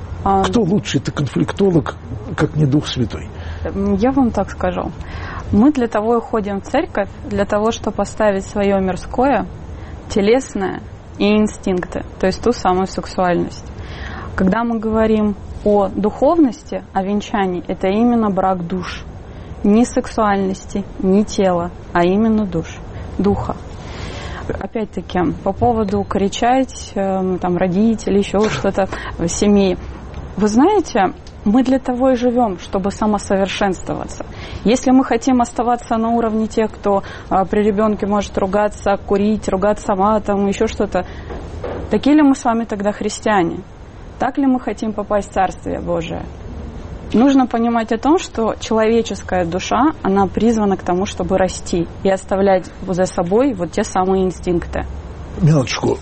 Кто лучше, это конфликтолог, как не Дух Святой? Я вам так скажу. Мы для того и ходим в церковь, для того, чтобы поставить свое мирское, телесное и инстинкты, то есть ту самую сексуальность. Когда мы говорим о духовности, о венчании, это именно брак душ. Не сексуальности, не тела, а именно духа. Опять-таки, по поводу кричать, там, родители, еще что-то в семье. Вы знаете, мы для того и живем, чтобы самосовершенствоваться. Если мы хотим оставаться на уровне тех, кто при ребенке может ругаться, курить, ругаться матом, еще что-то, такие ли мы с вами тогда христиане? Так ли мы хотим попасть в Царствие Божие? Нужно понимать о том, что человеческая душа, она призвана к тому, чтобы расти и оставлять за собой вот те самые инстинкты. Минуточку.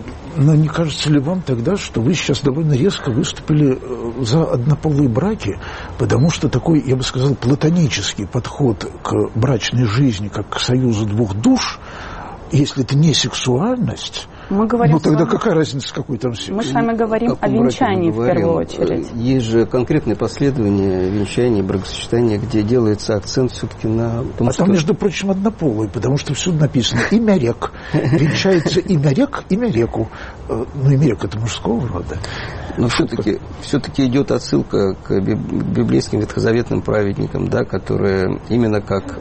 Но не кажется ли вам тогда, что вы сейчас довольно резко выступили за однополые браки, потому что такой, я бы сказал, платонический подход к брачной жизни, как к союзу двух душ, если это не сексуальность, мы говорим тогда какая разница, какой там секс? Мы с вами говорим о венчании в первую очередь. Есть же конкретные последования венчания, бракосочетания, где делается акцент все-таки на том, там, между прочим, однополый, потому что всюду написано имя рек. Венчается имя рек, имя реку. Имя рек это мужского рода. Но все-таки идет отсылка к библейским ветхозаветным праведникам, да, которые именно как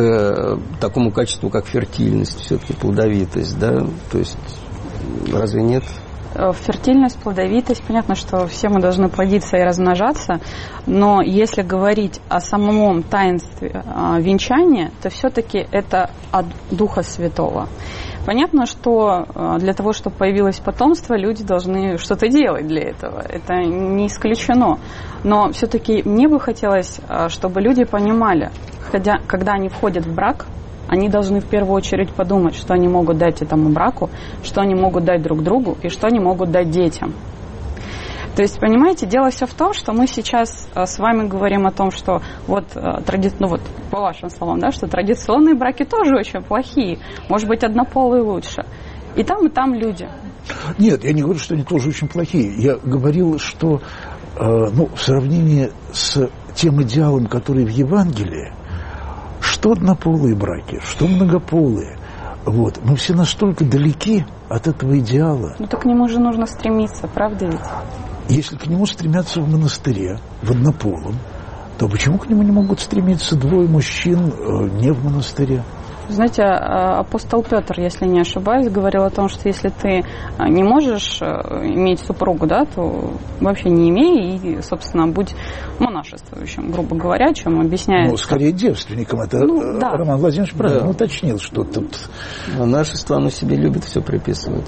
к такому качеству, как фертильность, все-таки плодовитость, да, то есть разве нет? фертильность, плодовитость, понятно, что все мы должны плодиться и размножаться, но если говорить о самом таинстве венчания, то все-таки это от Духа Святого. Понятно, что для того, чтобы появилось потомство, люди должны что-то делать для этого. Это не исключено. Но все-таки мне бы хотелось, чтобы люди понимали, когда они входят в брак, они должны в первую очередь подумать, что они могут дать этому браку, что они могут дать друг другу и что они могут дать детям. То есть, понимаете, дело все в том, что мы сейчас с вами говорим о том, что по вашим словам, да, что традиционные браки тоже очень плохие. Может быть, однополые лучше. И там люди. Нет, я не говорю, что они тоже очень плохие. Я говорил, что в сравнении с тем идеалом, который в Евангелии, что однополые браки, что многополые, мы все настолько далеки от этого идеала. Так к нему же нужно стремиться, правда ведь? Если к нему стремятся в монастыре, в однополом, то почему к нему не могут стремиться двое мужчин не в монастыре? Знаете, апостол Петр, если не ошибаюсь, говорил о том, что если ты не можешь иметь супругу, да, то вообще не имей и, собственно, будь монашествующим, грубо говоря, чем объясняет... скорее девственником. Это да. Роман Владимирович правильно уточнил, что тут... Монашество, оно себе любит, все приписывает.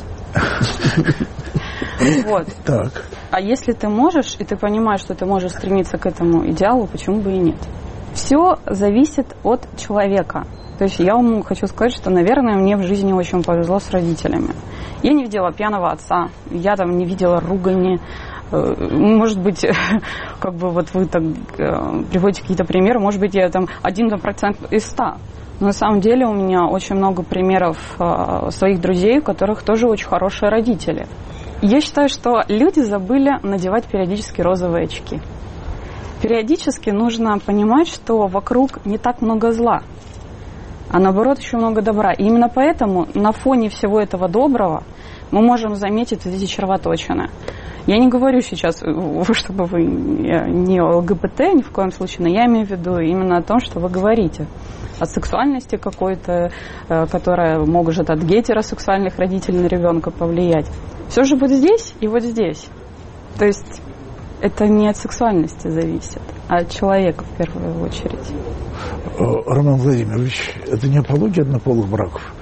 Вот. Так. А если ты можешь, и ты понимаешь, что ты можешь стремиться к этому идеалу, почему бы и нет? Все зависит от человека. То есть я вам хочу сказать, что, наверное, мне в жизни очень повезло с родителями. Я не видела пьяного отца, я не видела ругани. Может быть, вы так приводите какие-то примеры, может быть, я 1% из 100. Но на самом деле у меня очень много примеров своих друзей, у которых тоже очень хорошие родители. Я считаю, что люди забыли надевать периодически розовые очки. Периодически нужно понимать, что вокруг не так много зла, а наоборот еще много добра. И именно поэтому на фоне всего этого доброго мы можем заметить эти червоточины. Я не говорю сейчас, чтобы вы не ЛГБТ ни в коем случае, но я имею в виду именно о том, что вы говорите. От сексуальности какой-то, которая может от гетеросексуальных родителей на ребенка повлиять. Все же вот здесь и вот здесь. То есть это не от сексуальности зависит, а от человека в первую очередь. Роман Владимирович, это не апология однополых браков?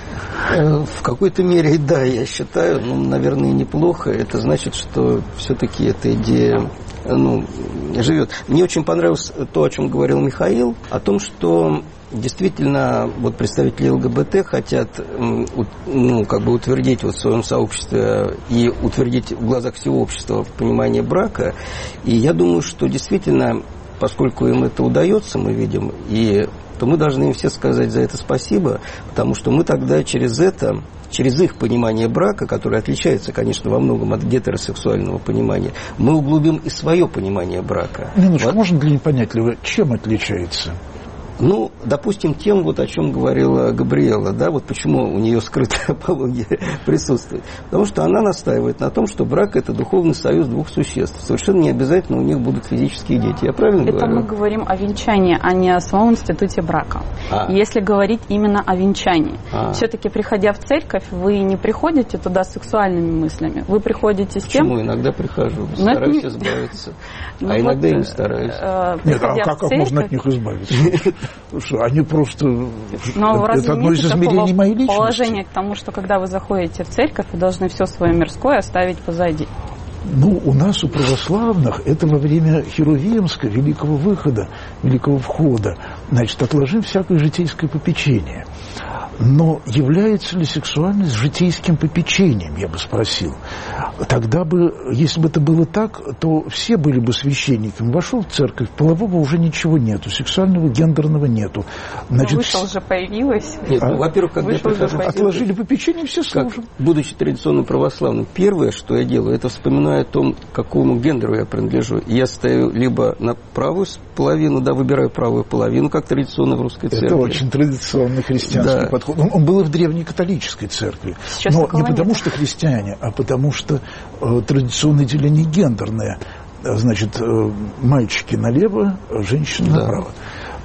В какой-то мере, да, я считаю, наверное, неплохо. Это значит, что все-таки эта идея живет. Мне очень понравилось то, о чем говорил Михаил, о том, что действительно представители ЛГБТ хотят утвердить в своем сообществе и утвердить в глазах всего общества понимание брака. И я думаю, что действительно, поскольку им это удается, мы видим, то мы должны им все сказать за это спасибо, потому что мы тогда через их понимание брака, которое отличается, конечно, во многом от гетеросексуального понимания, мы углубим и свое понимание брака. Минуточку, можно для непонятливого, чем отличается? Допустим, тем, о чем говорила Габриэла, да, почему у нее скрытая апология присутствует. Потому что она настаивает на том, что брак – это духовный союз двух существ. Совершенно не обязательно у них будут физические дети. Я правильно говорю? Это мы говорим о венчании, а не о самом институте брака. Если говорить именно о венчании. Все-таки, приходя в церковь, вы не приходите туда с сексуальными мыслями. Вы приходите с тем... Почему? Иногда прихожу, стараюсь избавиться. А иногда и не стараюсь. Нет, а как можно от них избавиться? Они просто... это одно из измерений моей личности. Положение к тому, что когда вы заходите в церковь, вы должны все свое мирское оставить позади. У нас, у православных, это во время Херувимска, великого выхода, великого входа, отложим всякое житейское попечение. Но является ли сексуальность житейским попечением, я бы спросил. Тогда бы, если бы это было так, то все были бы священниками. Вошел в церковь, полового уже ничего нету, сексуального, гендерного нету. Вышел уже появилось. Нет, во-первых, когда отложили попечение, все служат. Будучи традиционно православным, первое, что я делаю, это вспоминаю о том, к какому гендеру я принадлежу. Я стою либо на правую половину, выбираю правую половину, как традиционно в русской церкви. Это очень традиционный христианский подход. Он был и в древней католической церкви. Сейчас но не потому, что христиане, а потому, что традиционное деление гендерное. Мальчики налево, женщины направо.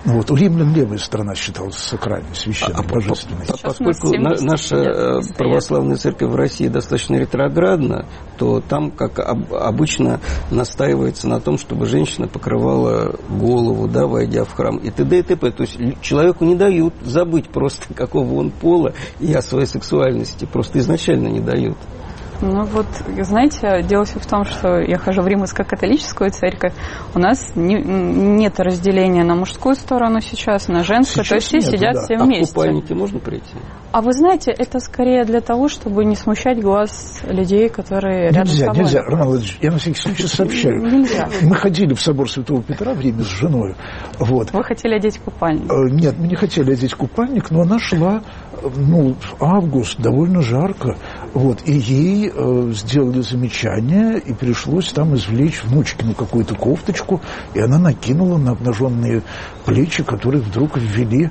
Вот, у римлян левая сторона считалась сакральной, священной, божественной. Поскольку наша православная церковь в России достаточно ретроградна, то там, как обычно, настаивается на том, чтобы женщина покрывала голову, да, войдя в храм, и т.д. и т.п. То есть человеку не дают забыть просто, какого он пола, и о своей сексуальности, просто изначально не дают. Ну вот, знаете, дело все в том, что я хожу в Римско-католическую церковь, у нас нет разделения на мужскую сторону сейчас, на женскую, то есть все сидят все вместе. А в купальнике можно прийти? А вы знаете, это скорее для того, чтобы не смущать глаз людей, которые рядом с тобой. Нельзя, Роман Владимирович, я на всякий случай сообщаю. Нельзя. Мы ходили в собор Святого Петра в Риме с женой. Вот. Вы хотели одеть купальник? Нет, мы не хотели одеть купальник, но она шла, в август, довольно жарко. Вот, и ей сделали замечание, и пришлось там извлечь внучкину какую-то кофточку, и она накинула на обнаженные плечи, которые вдруг ввели.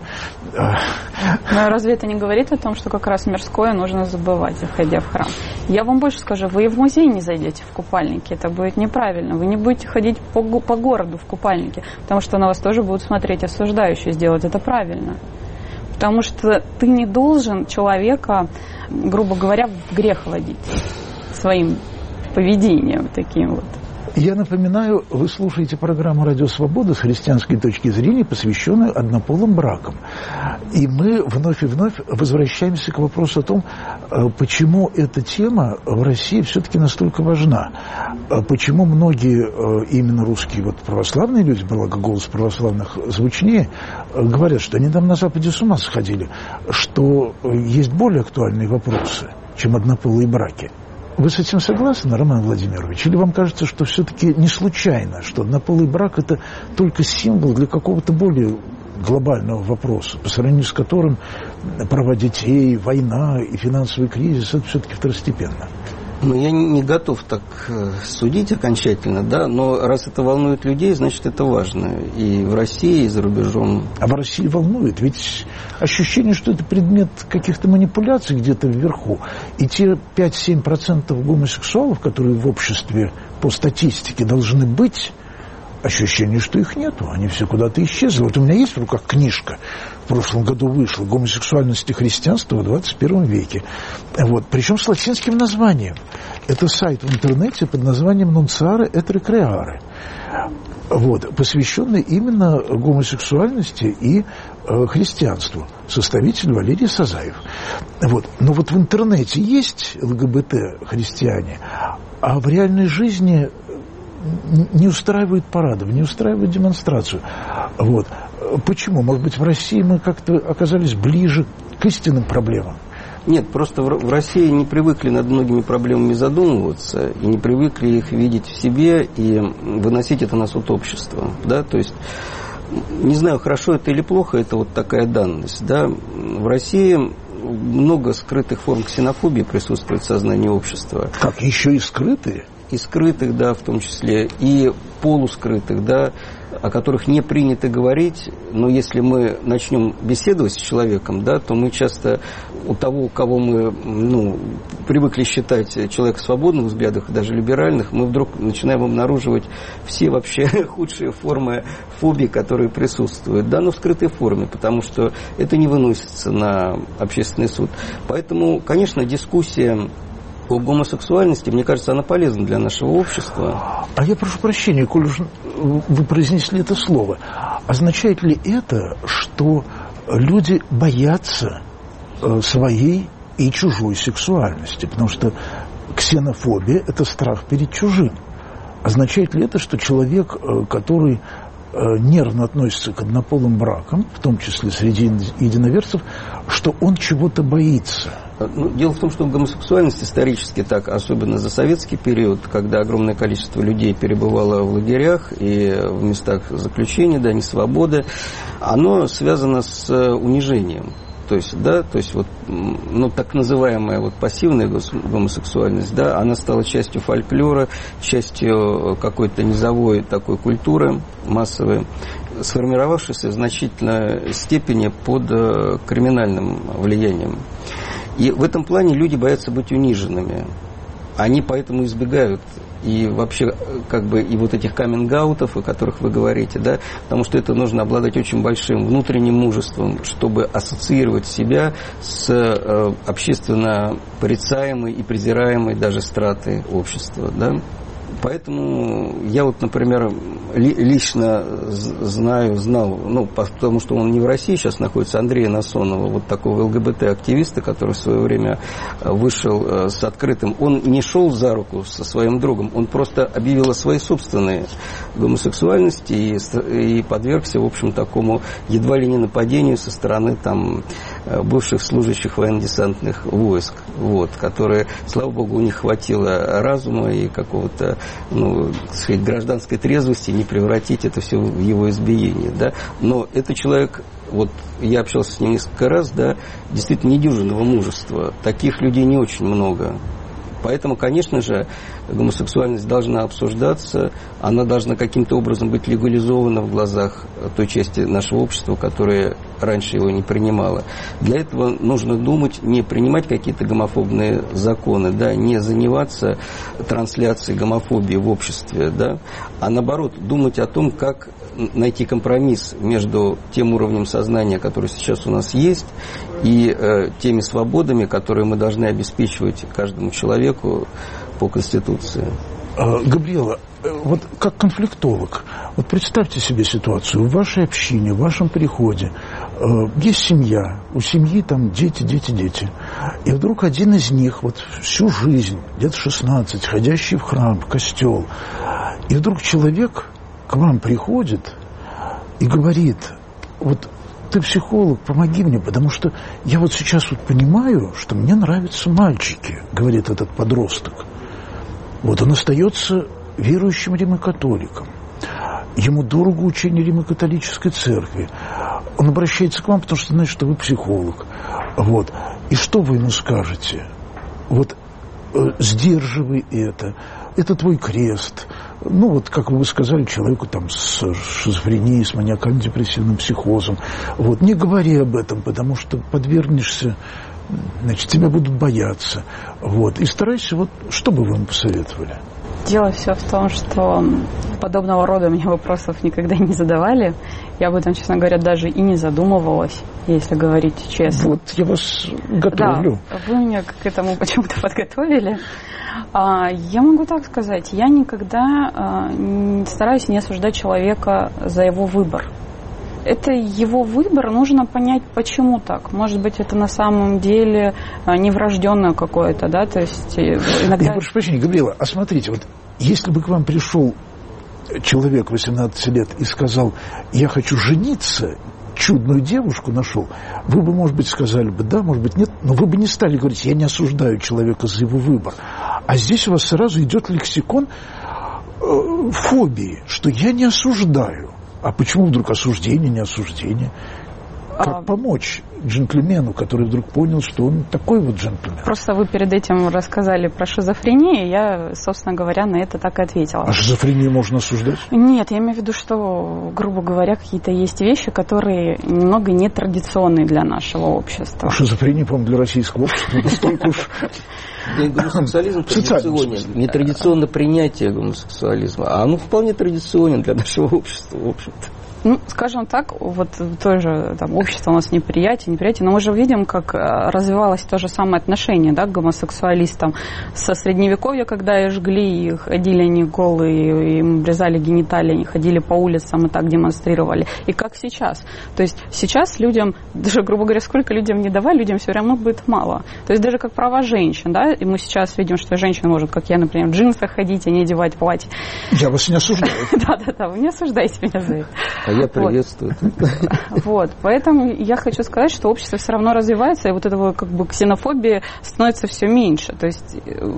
Но разве это не говорит о том, что как раз мирское нужно забывать, заходя в храм? Я вам больше скажу, вы и в музей не зайдете в купальнике, это будет неправильно. Вы не будете ходить по городу в купальнике, потому что на вас тоже будут смотреть осуждающе, сделать это правильно. Потому что ты не должен человека, грубо говоря, в грех водить своим поведением таким вот. Я напоминаю, вы слушаете программу «Радио Свобода» с христианской точки зрения, посвященную однополым бракам. И мы вновь и вновь возвращаемся к вопросу о том, почему эта тема в России все-таки настолько важна. Почему многие, именно русские православные люди, благо голос православных звучнее, говорят, что они там на Западе с ума сходили, что есть более актуальные вопросы, чем однополые браки. Вы с этим согласны, Роман Владимирович? Или вам кажется, что все-таки не случайно, что однополый брак – это только символ для какого-то более глобального вопроса, по сравнению с которым права детей, война и финансовый кризис – это все-таки второстепенно? Ну, я не готов так судить окончательно, да, но раз это волнует людей, значит, это важно. И в России, и за рубежом. А в России волнует, ведь ощущение, что это предмет каких-то манипуляций где-то вверху. И те 5-7% гомосексуалов, которые в обществе по статистике должны быть, ощущение, что их нету, они все куда-то исчезли. Вот у меня есть в руках книжка, в прошлом году вышла, «Гомосексуальность и христианство в 21 веке». Вот. Причем с латинским названием. Это сайт в интернете под названием «Нунциаре et Recreare», вот, посвященный именно гомосексуальности и христианству. Составитель Валерий Сазаев. Вот. Но вот в интернете есть ЛГБТ-христиане, а в реальной жизни не устраивает парадов, не устраивает демонстрацию. Вот. Почему? Может быть, в России мы как-то оказались ближе к истинным проблемам? Нет, просто в России не привыкли над многими проблемами задумываться, и не привыкли их видеть в себе и выносить это на суд общества. Да? То есть, не знаю, хорошо это или плохо, это вот такая данность. Да? В России много скрытых форм ксенофобии присутствует в сознании общества. Как, еще и скрытые? И скрытых, да, в том числе, и полускрытых, да, о которых не принято говорить, но если мы начнем беседовать с человеком, да, то мы часто у того, кого мы, привыкли считать человека свободных взглядах, даже либеральных, мы вдруг начинаем обнаруживать все вообще худшие формы фобии, которые присутствуют, да, но в скрытой форме, потому что это не выносится на общественный суд. Поэтому, конечно, дискуссия о гомосексуальности, мне кажется, она полезна для нашего общества. А я прошу прощения, коль уж вы произнесли это слово, означает ли это, что люди боятся своей и чужой сексуальности? Потому что ксенофобия – это страх перед чужим. Означает ли это, что человек, который нервно относится к однополым бракам, в том числе среди единоверцев, что он чего-то боится? Дело в том, что гомосексуальность исторически так, особенно за советский период, когда огромное количество людей перебывало в лагерях и в местах заключения, да, несвободы, оно связано с унижением. То есть, да, так называемая пассивная гомосексуальность, да, она стала частью фольклора, частью какой-то низовой такой культуры массовой, сформировавшейся в значительной степени под криминальным влиянием. И в этом плане люди боятся быть униженными. Они поэтому избегают и вообще как бы и вот этих каминг-аутов, о которых вы говорите, да, потому что это нужно обладать очень большим внутренним мужеством, чтобы ассоциировать себя с общественно порицаемой и презираемой даже стратой общества, да. Поэтому я вот, например, лично знал, ну, потому что он не в России сейчас находится, Андрея Насонова, вот такого ЛГБТ-активиста, который в свое время вышел с открытым. Он не шел за руку со своим другом, он просто объявил о своей собственной гомосексуальности и подвергся, в общем, такому едва ли не нападению со стороны там бывших служащих военно-десантных войск, вот, которые, слава богу, у них хватило разума и какого-то, ну, так сказать, гражданской трезвости не превратить это все в его избиение, да. Но это человек, вот я общался с ним несколько раз, да, действительно недюжинного мужества. Таких людей не очень много. Поэтому, конечно же, гомосексуальность должна обсуждаться, она должна каким-то образом быть легализована в глазах той части нашего общества, которая раньше его не принимала. Для этого нужно думать, не принимать какие-то гомофобные законы, да, не заниматься трансляцией гомофобии в обществе, да, а наоборот думать о том, как найти компромисс между тем уровнем сознания, который сейчас у нас есть, и теми свободами, которые мы должны обеспечивать каждому человеку по Конституции. Габриэла, вот как конфликтолог, вот представьте себе ситуацию. В вашей общине, в вашем приходе есть семья, у семьи там дети. И вдруг один из них, вот всю жизнь, лет 16, ходящий в храм, в костел, и вдруг человек к вам приходит и говорит: вот ты психолог, помоги мне, потому что я вот сейчас вот понимаю, что мне нравятся мальчики, говорит этот подросток. Вот он остается верующим римо-католиком. Ему дорого учение Римо-католической церкви. Он обращается к вам, потому что знает, что вы психолог. Вот. И что вы ему скажете? Вот сдерживай это. Это твой крест. Ну, вот, как вы сказали, человеку там с шизофренией, с маниакально-депрессивным психозом. Вот. Не говори об этом, потому что подвергнешься, значит, тебя будут бояться. Вот. И старайся, вот, что бы вы ему посоветовали? Дело все в том, что подобного рода мне вопросов никогда не задавали. Я об этом, честно говоря, даже и не задумывалась, если говорить честно. Вот я вас готовлю. Да, вы меня к этому почему-то подготовили. Я могу так сказать, я никогда стараюсь не осуждать человека за его выбор. Это его выбор, нужно понять, почему так. Может быть, это на самом деле неврожденное какое-то, да, то есть иногда... Я прошу прощения, Габриэла, а смотрите, вот если бы к вам пришел человек 18 лет и сказал: я хочу жениться, чудную девушку нашел, вы бы, может быть, сказали бы да, может быть, нет, но вы бы не стали говорить: я не осуждаю человека за его выбор. А здесь у вас сразу идет лексикон фобии, что я не осуждаю. А почему вдруг осуждение, не осуждение? Как помочь джентльмену, который вдруг понял, что он такой вот джентльмен? Просто вы перед этим рассказали про шизофрению, я, собственно говоря, на это так и ответила. А шизофрению можно осуждать? Нет, я имею в виду, что, грубо говоря, какие-то есть вещи, которые немного нетрадиционные для нашего общества. Шизофрения, по-моему, для российского общества настолько уж... Гомосексуализм традиционен. Не традиционно принятие гомосексуализма, а оно вполне традиционен для нашего общества, в общем-то. Ну, скажем так, вот тоже там общество у нас неприятие, но мы же видим, как развивалось то же самое отношение, да, к гомосексуалистам со средневековья, когда их жгли, и ходили они голые, им обрезали гениталии, они ходили по улицам и так демонстрировали. И как сейчас. То есть сейчас людям, даже, грубо говоря, сколько людям не давай, людям все равно будет мало. То есть даже как права женщин, да, и мы сейчас видим, что женщина может, как я, например, в джинсах ходить, а не одевать платье. Я вас не осуждаю. Да, вы не осуждаете меня за это. Я приветствую. Вот, поэтому я хочу сказать, что общество все равно развивается, и вот этого как бы ксенофобии становится все меньше. То есть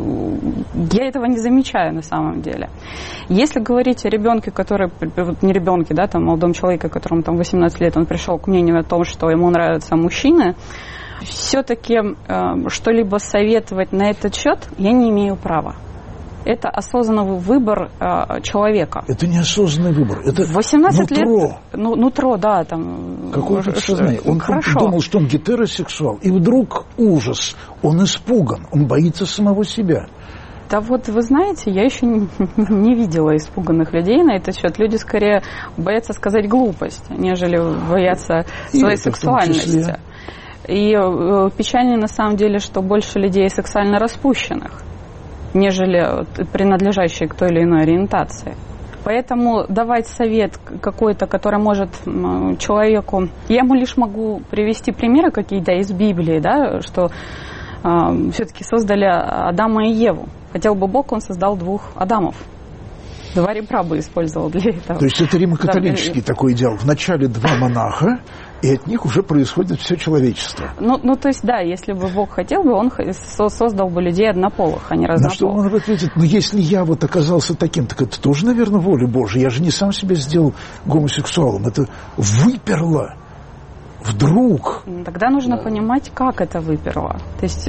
я этого не замечаю на самом деле. Если говорить о ребенке, который, вот не ребенке, да, там, молодом человеке, которому там 18 лет, он пришел к мнению о том, что ему нравятся мужчины, все-таки что-либо советовать на этот счет я не имею права. Это осознанный выбор человека. Это неосознанный выбор. Это 18 нутро. Лет. Нутро, да. Там, какое тут сознание? Он думал, что он гетеросексуал, и вдруг ужас. Он испуган, он боится самого себя. Да вот, вы знаете, я еще не видела испуганных людей на этот счет. Люди скорее боятся сказать глупость, нежели боятся своей сексуальности. И печально на самом деле, что больше людей сексуально распущенных, нежели принадлежащих к той или иной ориентации. Поэтому давать совет какой-то, который может человеку... Я ему лишь могу привести примеры какие-то из Библии, да, что все-таки создали Адама и Еву. Хотел бы Бог, он создал 2 Адамов. 2 ребра бы использовал для этого. То есть это римо-католический такой идеал. Вначале 2 монаха, и от них уже происходит все человечество. Ну, то есть, да, если бы Бог хотел бы, он создал бы людей однополых, а не разнополых. На что он ответит, если я вот оказался таким, так это тоже, наверное, воля Божия. Я же не сам себя сделал гомосексуалом. Это выперло. Вдруг. Тогда нужно понимать, как это выперло. То есть...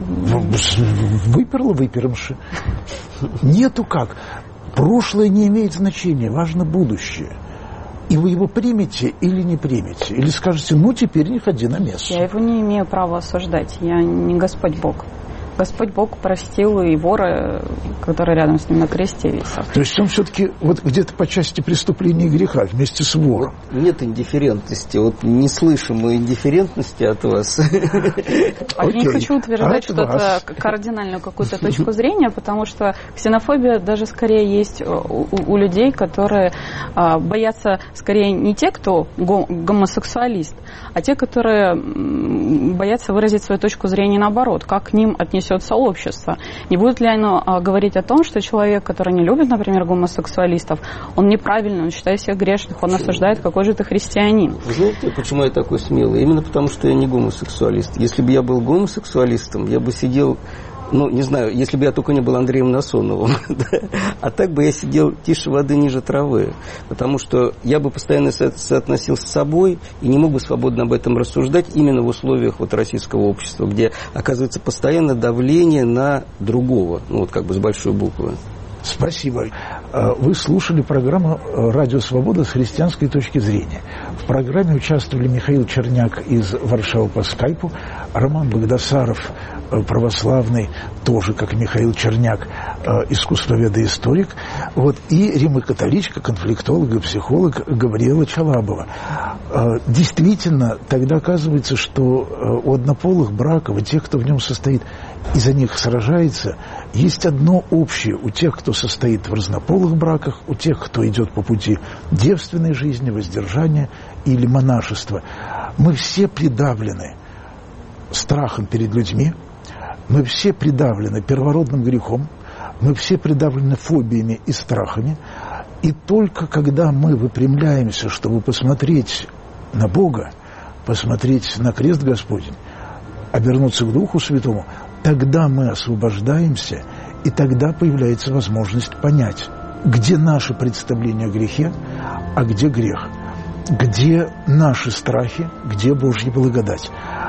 Выперло, выперемши. Нету как. Прошлое не имеет значения, важно будущее. И вы его примете или не примете. Или скажете, теперь не ходи на место. Я его не имею права осуждать. Я не Господь Бог. Господь Бог простил и вора, который рядом с ним на кресте висел. То есть он все-таки вот где-то по части преступления и греха вместе с вором. Нет индифферентности. Вот не слышим мы индифферентности от вас. Я не хочу утверждать что-то кардинальную какую-то точку зрения, потому что ксенофобия даже скорее есть у людей, которые боятся скорее не те, кто гомосексуалист, а те, которые боятся выразить свою точку зрения наоборот, как к ним отнесется общество. Не будет ли оно говорить о том, что человек, который не любит, например, гомосексуалистов, он неправильный, он считает себя грешным, он осуждает, какой же ты христианин. Вы знаете, почему я такой смелый? Именно потому, что я не гомосексуалист. Если бы я был гомосексуалистом, я бы сидел... не знаю, если бы я только не был Андреем Насоновым. А так бы я сидел тише воды, ниже травы. Потому что я бы постоянно соотносился с собой и не мог бы свободно об этом рассуждать именно в условиях российского общества, где оказывается постоянно давление на другого. С большой буквы. Спасибо. Вы слушали программу «Радио Свобода» с христианской точки зрения. В программе участвовали Михаил Черняк из Варшавы по скайпу, Роман Богдасаров, православный, тоже как Михаил Черняк, искусствовед и историк, и римо-католичка, конфликтолог и психолог Гавриэла Чалабова. Действительно, тогда оказывается, что у однополых браков и тех, кто в нем состоит, и за них сражается, есть одно общее у тех, кто состоит в разнополых браках, у тех, кто идет по пути девственной жизни, воздержания или монашества. Мы все придавлены страхом перед людьми, мы все придавлены первородным грехом, мы все придавлены фобиями и страхами, и только когда мы выпрямляемся, чтобы посмотреть на Бога, посмотреть на крест Господень, обернуться к Духу Святому, тогда мы освобождаемся, и тогда появляется возможность понять, где наше представление о грехе, а где грех, где наши страхи, где Божья благодать.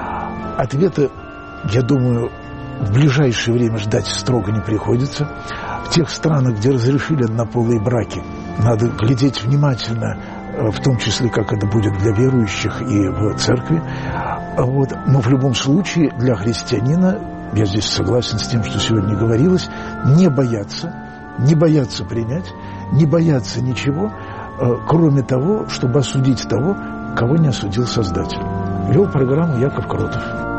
Ответа, я думаю, в ближайшее время ждать строго не приходится. В тех странах, где разрешили однополые браки, надо глядеть внимательно, в том числе, как это будет для верующих и в церкви. Но в любом случае для христианина, я здесь согласен с тем, что сегодня говорилось, не бояться принять, не бояться ничего, кроме того, чтобы осудить того, кого не осудил Создатель. Вел программу Яков Кротов.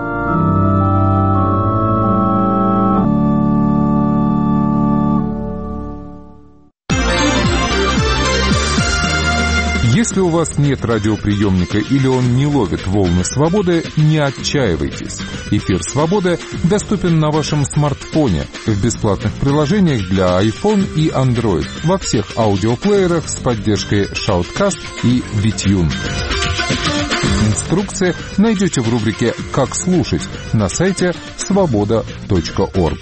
Если у вас нет радиоприемника или он не ловит волны свободы, не отчаивайтесь. Эфир «Свободы» доступен на вашем смартфоне в бесплатных приложениях для iPhone и Android во всех аудиоплеерах с поддержкой Shoutcast и VTune. Инструкции найдете в рубрике «Как слушать» на сайте svoboda.org.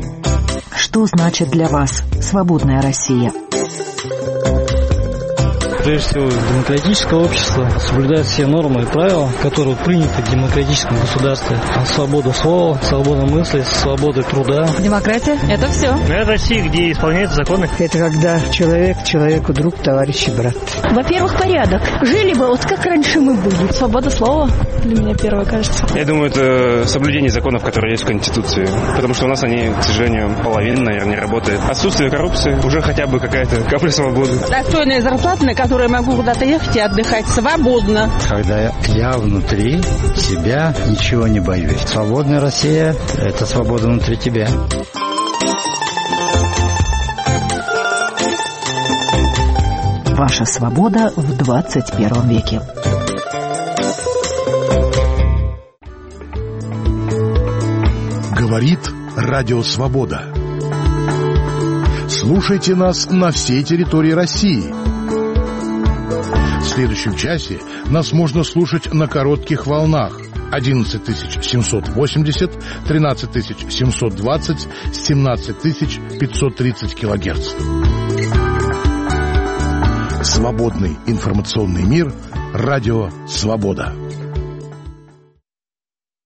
Что значит для вас «Свободная Россия»? Прежде всего, демократическое общество соблюдает все нормы и правила, которые приняты в демократическом государстве. Свобода слова, свобода мысли, свобода труда. Демократия – это все. Это Россия, где исполняются законы. Это когда человеку друг, товарищ и брат. Во-первых, порядок. Жили бы вот как раньше мы были. Свобода слова для меня первое, кажется. Я думаю, это соблюдение законов, которые есть в Конституции. Потому что у нас они, к сожалению, половина, наверное, не работает. Отсутствие коррупции, уже хотя бы какая-то капля свободы. Достойная зарплата, на которой я могу куда-то ехать и отдыхать свободно. Когда я внутри себя ничего не боюсь. Свободная Россия – это свобода внутри тебя. Ваша свобода в 21 веке. Говорит Радио Свобода. Слушайте нас на всей территории России. В следующем часе нас можно слушать на коротких волнах 11780, 13720, 17530 килогерц. Свободный информационный мир. Радио Свобода.